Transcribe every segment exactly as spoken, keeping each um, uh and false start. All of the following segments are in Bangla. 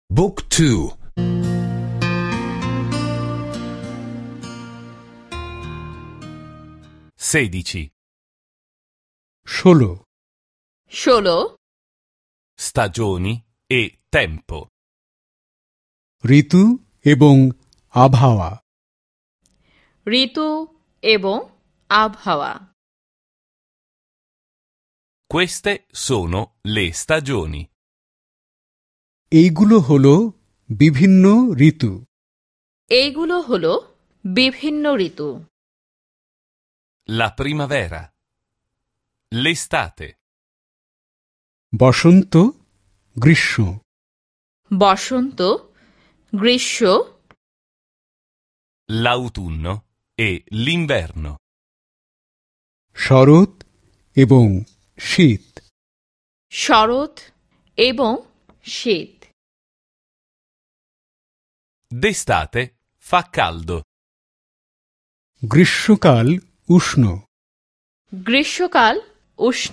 Book two. Sedici. ষোলো ষোলো Stagioni e tempo. ঋতু এবং আবহাওয়া ঋতু এবং আবহাওয়া Queste sono le stagioni. এইগুলো হলো বিভিন্ন ঋতু এইগুলো হলো বিভিন্ন ঋতু La primavera. L'estate. বসন্ত গ্রীষ্ম বসন্ত গ্রীষ্ম L'autunno e l'inverno. শরৎ এবং শীত শরৎ এবং শীত D'estate fa caldo. গ্রীষ্মকাল উষ্ণ গ্রীষ্মকাল উষ্ণ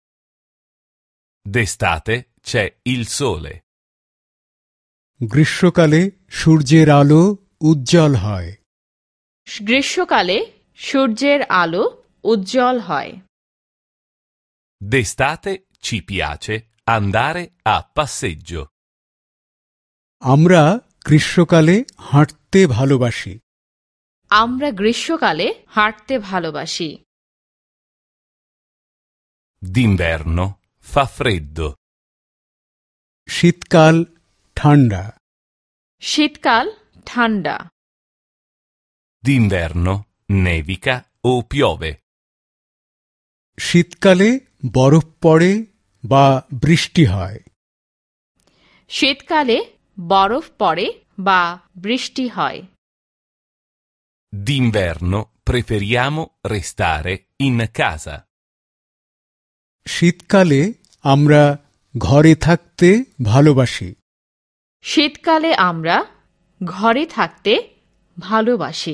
D'estate c'è il sole. গ্রীষ্মকালে সূর্যের আলো উজ্জ্বল হয় গ্রীষ্মকালে সূর্যের আলো উজ্জ্বল হয় D'estate ci piace andare a passeggio. আমরা গ্রীষ্মকালে হাঁটতে ভালোবাসি আমরা গ্রীষ্মকালে হাঁটতে ভালোবাসি D'inverno fa freddo. শীতকাল ঠান্ডা শীতকাল ঠান্ডা D'inverno nevica o piove. শীতকালে বরফ পড়ে বা বৃষ্টি হয় শীতকালে বরফ পড়ে বা বৃষ্টি হয় D'inverno preferiamo restare in casa. শীতকালে আমরা ঘরে থাকতে ভালোবাসি শীতকালে আমরা ঘরে থাকতে ভালোবাসি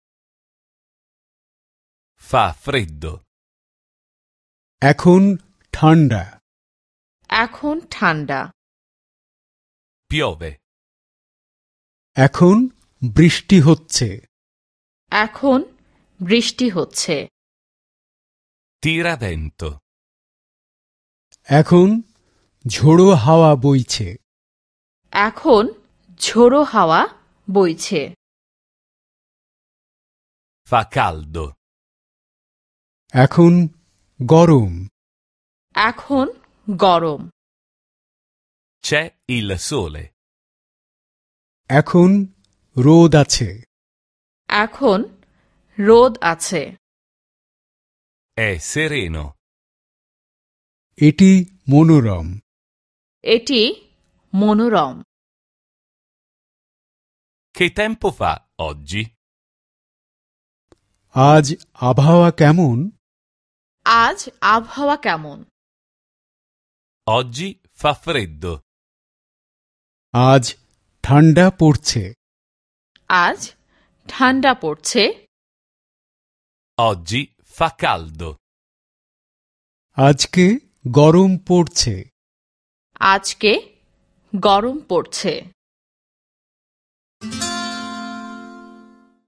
Fa freddo. এখন ঠান্ডা এখন ঠান্ডা Piove. এখন বৃষ্টি হচ্ছে এখন বৃষ্টি হচ্ছে Tira vento. এখন ঝোড়ো হাওয়া বইছে এখন ঝোড়ো হাওয়া বইছে Fa caldo. এখন গরম এখন গরম C'è il sole. এখন রোদ আছে এখন রোদ আছে È sereno. এটি মনোরম এটি মনোরম Che tempo fa oggi? আজ আবহাওয়া কেমন আজ আবহাওয়া কেমন Oggi fa freddo. আজ ঠান্ডা পড়ছে আজ ঠান্ডা পড়ছে Oggi fa caldo. আজকে গরম পড়ছে আজকে গরম পড়ছে